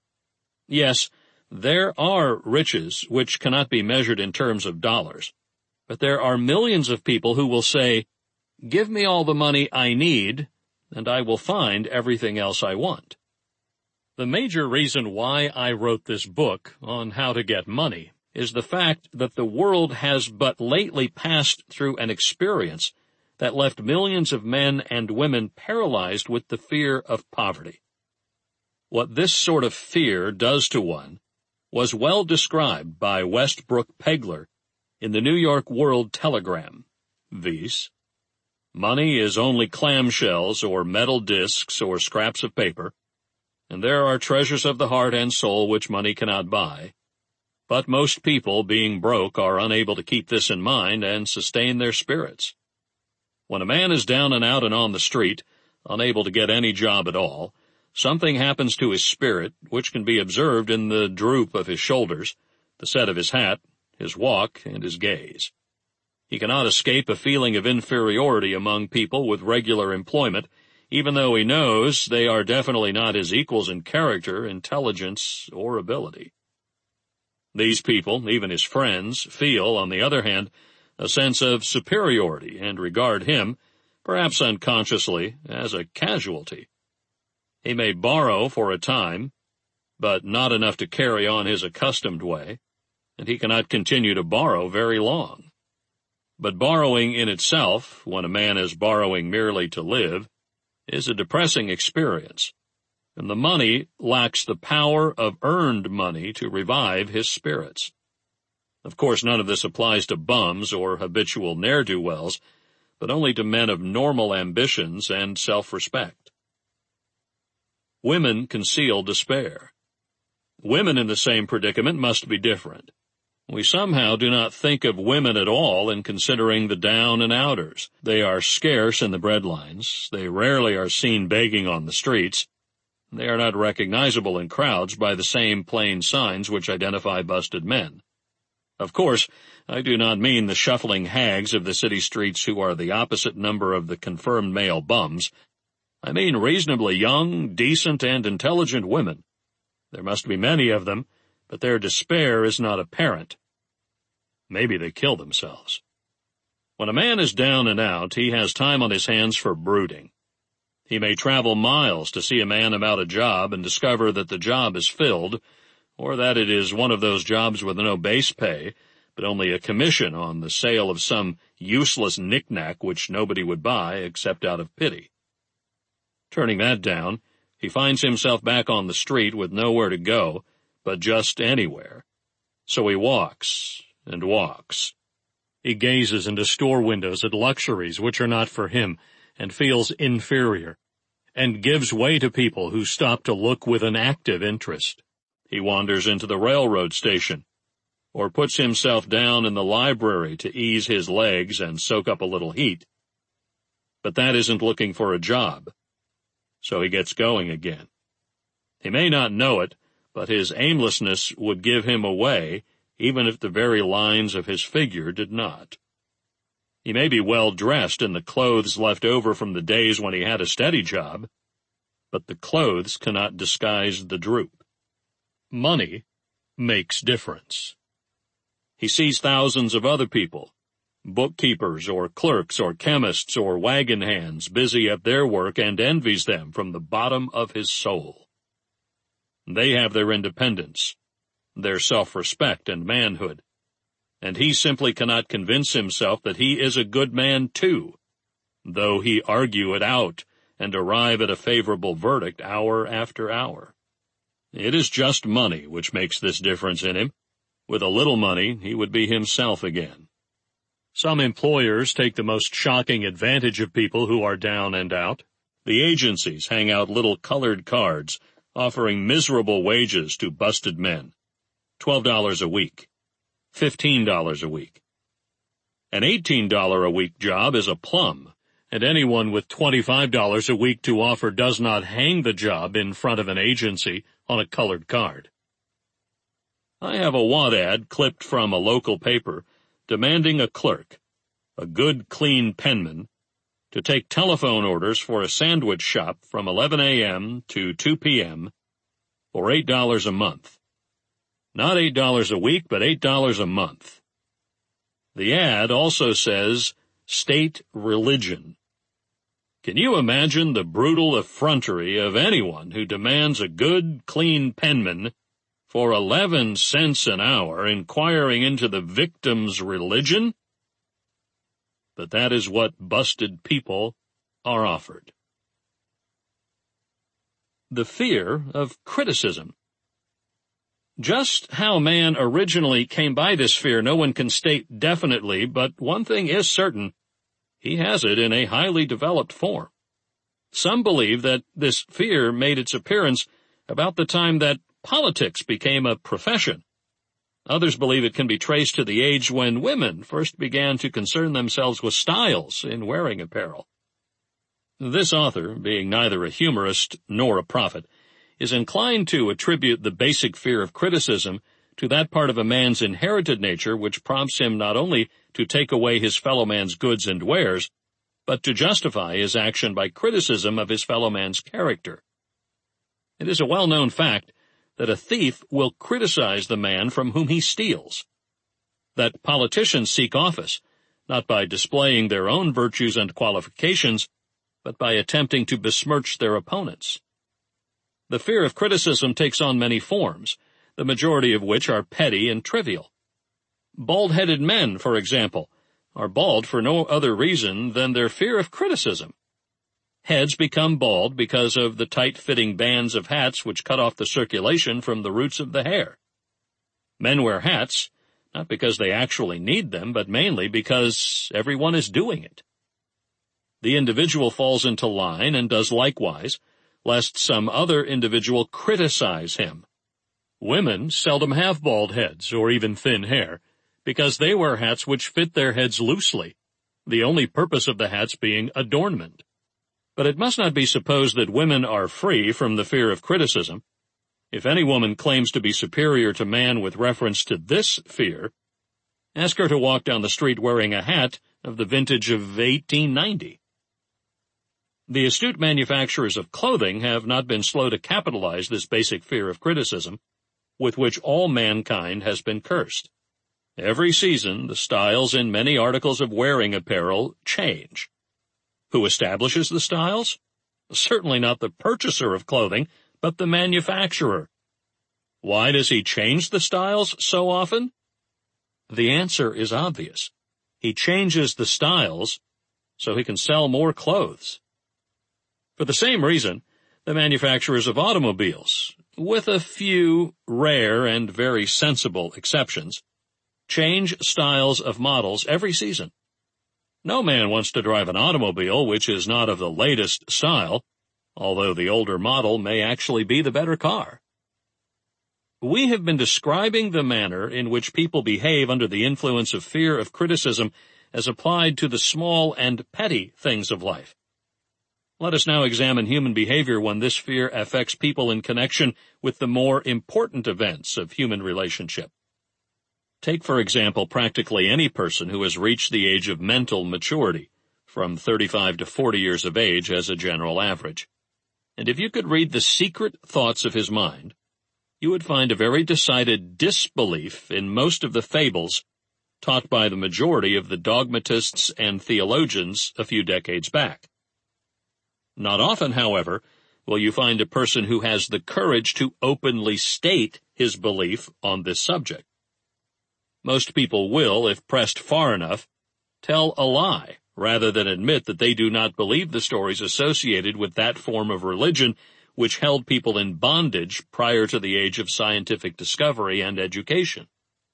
S1: Yes, there are riches which cannot be measured in terms of dollars, but there are millions of people who will say, give me all the money I need, and I will find everything else I want. The major reason why I wrote this book on how to get money is the fact that the world has but lately passed through an experience that left millions of men and women paralyzed with the fear of poverty. What this sort of fear does to one was well described by Westbrook Pegler in the New York World Telegram, viz. Money is only clamshells or metal discs or scraps of paper, and there are treasures of the heart and soul which money cannot buy. But most people, being broke, are unable to keep this in mind and sustain their spirits. When a man is down and out and on the street, unable to get any job at all, something happens to his spirit, which can be observed in the droop of his shoulders, the set of his hat, his walk, and his gaze. He cannot escape a feeling of inferiority among people with regular employment, even though he knows they are definitely not his equals in character, intelligence, or ability. These people, even his friends, feel, on the other hand, a sense of superiority and regard him, perhaps unconsciously, as a casualty. He may borrow for a time, but not enough to carry on his accustomed way, and he cannot continue to borrow very long. But borrowing in itself, when a man is borrowing merely to live, is a depressing experience, and the money lacks the power of earned money to revive his spirits. Of course, none of this applies to bums or habitual ne'er-do-wells, but only to men of normal ambitions and self-respect. Women conceal despair. Women in the same predicament must be different. We somehow do not think of women at all in considering the down and outers. They are scarce in the breadlines. They rarely are seen begging on the streets. They are not recognizable in crowds by the same plain signs which identify busted men. Of course, I do not mean the shuffling hags of the city streets who are the opposite number of the confirmed male bums. I mean reasonably young, decent, and intelligent women. There must be many of them, but their despair is not apparent. Maybe they kill themselves. When a man is down and out, he has time on his hands for brooding. He may travel miles to see a man about a job and discover that the job is filled, or that it is one of those jobs with no base pay, but only a commission on the sale of some useless knick-knack which nobody would buy except out of pity. Turning that down, he finds himself back on the street with nowhere to go, but just anywhere. So he walks and walks. He gazes into store windows at luxuries which are not for him, and feels inferior, and gives way to people who stop to look with an active interest. He wanders into the railroad station, or puts himself down in the library to ease his legs and soak up a little heat. But that isn't looking for a job, so he gets going again. He may not know it, but his aimlessness would give him away even if the very lines of his figure did not. He may be well dressed in the clothes left over from the days when he had a steady job, but the clothes cannot disguise the droop. Money makes difference. He sees thousands of other people, bookkeepers or clerks or chemists or wagon hands, busy at their work, and envies them from the bottom of his soul. They have their independence, their self-respect and manhood, and he simply cannot convince himself that he is a good man too, though he argue it out and arrive at a favorable verdict hour after hour. It is just money which makes this difference in him. With a little money, he would be himself again. Some employers take the most shocking advantage of people who are down and out. The agencies hang out little colored cards offering miserable wages to busted men. twelve dollars a week. fifteen dollars a week. An eighteen dollars a week job is a plum, and anyone with twenty-five dollars a week to offer does not hang the job in front of an agency on a colored card. I have a want ad clipped from a local paper demanding a clerk, a good, clean penman, to take telephone orders for a sandwich shop from eleven a.m. to two p.m. for eight dollars a month. Not eight dollars a week, but eight dollars a month. The ad also says, state religion. Can you imagine the brutal effrontery of anyone who demands a good, clean penman for eleven cents an hour inquiring into the victim's religion? But that is what busted people are offered. The fear of criticism. Just how man originally came by this fear no one can state definitely, but one thing is certain. He has it in a highly developed form. Some believe that this fear made its appearance about the time that politics became a profession. Others believe it can be traced to the age when women first began to concern themselves with styles in wearing apparel. This author, being neither a humorist nor a prophet, is inclined to attribute the basic fear of criticism to that part of a man's inherited nature which prompts him not only to take away his fellow man's goods and wares, but to justify his action by criticism of his fellow man's character. It is a well-known fact that a thief will criticize the man from whom he steals, that politicians seek office not by displaying their own virtues and qualifications, but by attempting to besmirch their opponents. The fear of criticism takes on many forms, the majority of which are petty and trivial. Bald-headed men, for example, are bald for no other reason than their fear of criticism. Heads become bald because of the tight-fitting bands of hats which cut off the circulation from the roots of the hair. Men wear hats, not because they actually need them, but mainly because everyone is doing it. The individual falls into line and does likewise, lest some other individual criticize him. Women seldom have bald heads or even thin hair, because they wear hats which fit their heads loosely, the only purpose of the hats being adornment. But it must not be supposed that women are free from the fear of criticism. If any woman claims to be superior to man with reference to this fear, ask her to walk down the street wearing a hat of the vintage of eighteen ninety. The astute manufacturers of clothing have not been slow to capitalize this basic fear of criticism, with which all mankind has been cursed. Every season, the styles in many articles of wearing apparel change. Who establishes the styles? Certainly not the purchaser of clothing, but the manufacturer. Why does he change the styles so often? The answer is obvious. He changes the styles so he can sell more clothes. For the same reason, the manufacturers of automobiles, with a few rare and very sensible exceptions, change styles of models every season. No man wants to drive an automobile which is not of the latest style, although the older model may actually be the better car. We have been describing the manner in which people behave under the influence of fear of criticism as applied to the small and petty things of life. Let us now examine human behavior when this fear affects people in connection with the more important events of human relationship. Take, for example, practically any person who has reached the age of mental maturity, from thirty-five to forty years of age as a general average. And if you could read the secret thoughts of his mind, you would find a very decided disbelief in most of the fables taught by the majority of the dogmatists and theologians a few decades back. Not often, however, will you find a person who has the courage to openly state his belief on this subject. Most people will, if pressed far enough, tell a lie rather than admit that they do not believe the stories associated with that form of religion which held people in bondage prior to the age of scientific discovery and education.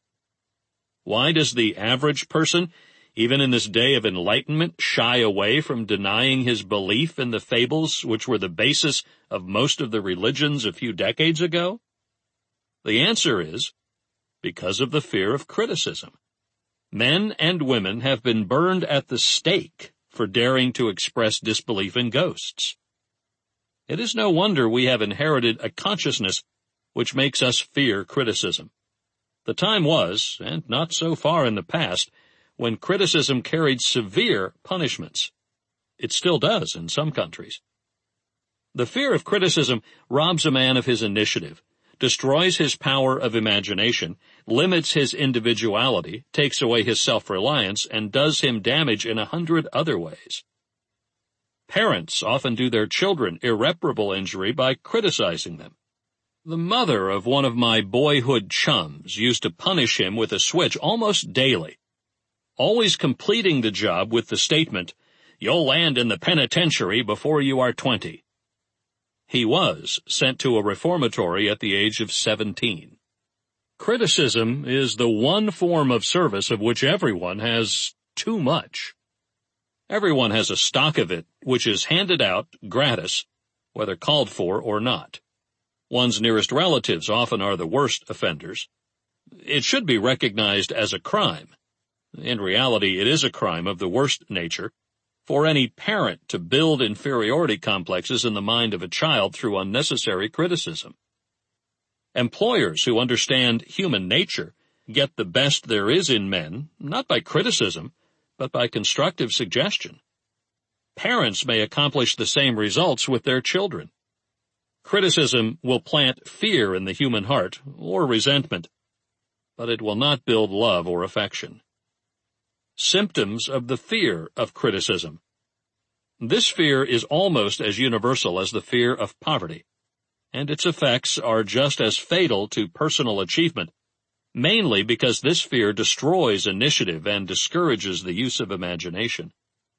S1: Why does the average person, even in this day of enlightenment, shy away from denying his belief in the fables which were the basis of most of the religions a few decades ago? The answer is, because of the fear of criticism. Men and women have been burned at the stake for daring to express disbelief in ghosts. It is no wonder we have inherited a consciousness which makes us fear criticism. The time was, and not so far in the past, when criticism carried severe punishments. It still does in some countries. The fear of criticism robs a man of his initiative, destroys his power of imagination, limits his individuality, takes away his self-reliance, and does him damage in a hundred other ways. Parents often do their children irreparable injury by criticizing them. The mother of one of my boyhood chums used to punish him with a switch almost daily, always completing the job with the statement, "You'll land in the penitentiary before you are twenty." He was sent to a reformatory at the age of seventeen. Criticism is the one form of service of which everyone has too much. Everyone has a stock of it which is handed out gratis, whether called for or not. One's nearest relatives often are the worst offenders. It should be recognized as a crime. In reality, it is a crime of the worst nature for any parent to build inferiority complexes in the mind of a child through unnecessary criticism. Employers who understand human nature get the best there is in men, not by criticism, but by constructive suggestion. Parents may accomplish the same results with their children. Criticism will plant fear in the human heart, or resentment, but it will not build love or affection. Symptoms of the fear of criticism. This fear is almost as universal as the fear of poverty, and its effects are just as fatal to personal achievement, mainly because this fear destroys initiative and discourages the use of imagination.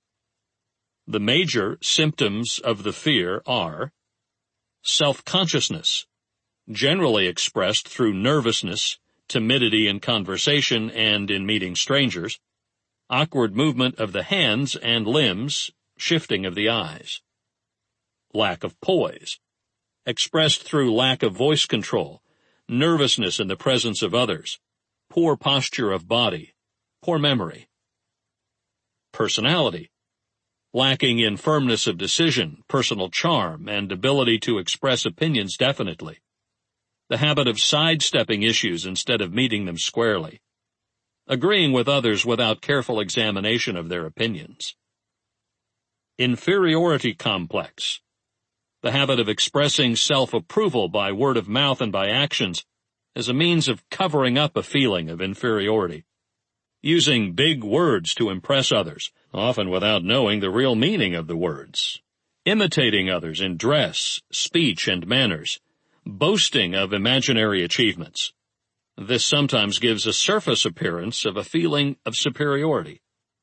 S1: The major symptoms of the fear are self-consciousness, generally expressed through nervousness, timidity in conversation and in meeting strangers, awkward movement of the hands and limbs, shifting of the eyes. Lack of poise, expressed through lack of voice control, nervousness in the presence of others, poor posture of body, poor memory. Personality, lacking in firmness of decision, personal charm, and ability to express opinions definitely. The habit of sidestepping issues instead of meeting them squarely. Agreeing with others without careful examination of their opinions. Inferiority complex. The habit of expressing self-approval by word of mouth and by actions as a means of covering up a feeling of inferiority. Using big words to impress others, often without knowing the real meaning of the words. Imitating others in dress, speech, and manners. Boasting of imaginary achievements. This sometimes gives a surface appearance of a feeling of superiority.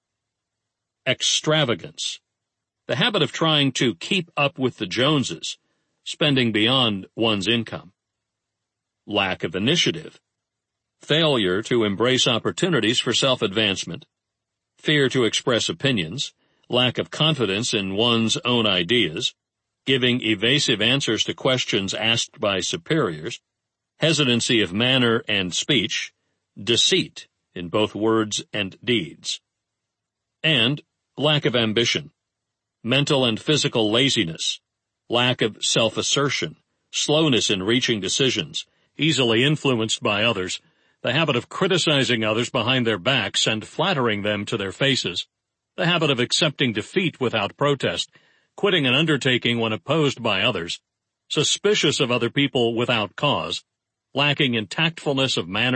S1: Extravagance. The habit of trying to keep up with the Joneses, spending beyond one's income. Lack of initiative. Failure to embrace opportunities for self-advancement. Fear to express opinions. Lack of confidence in one's own ideas. Giving evasive answers to questions asked by superiors. Hesitancy of manner and speech. Deceit in both words and deeds. And lack of ambition. Mental and physical laziness. Lack of self-assertion. Slowness in reaching decisions. Easily influenced by others. the habit of criticizing others behind their backs and flattering them to their faces, the habit of accepting defeat without protest, quitting an undertaking when opposed by others, suspicious of other people without cause, lacking in tactfulness of manner,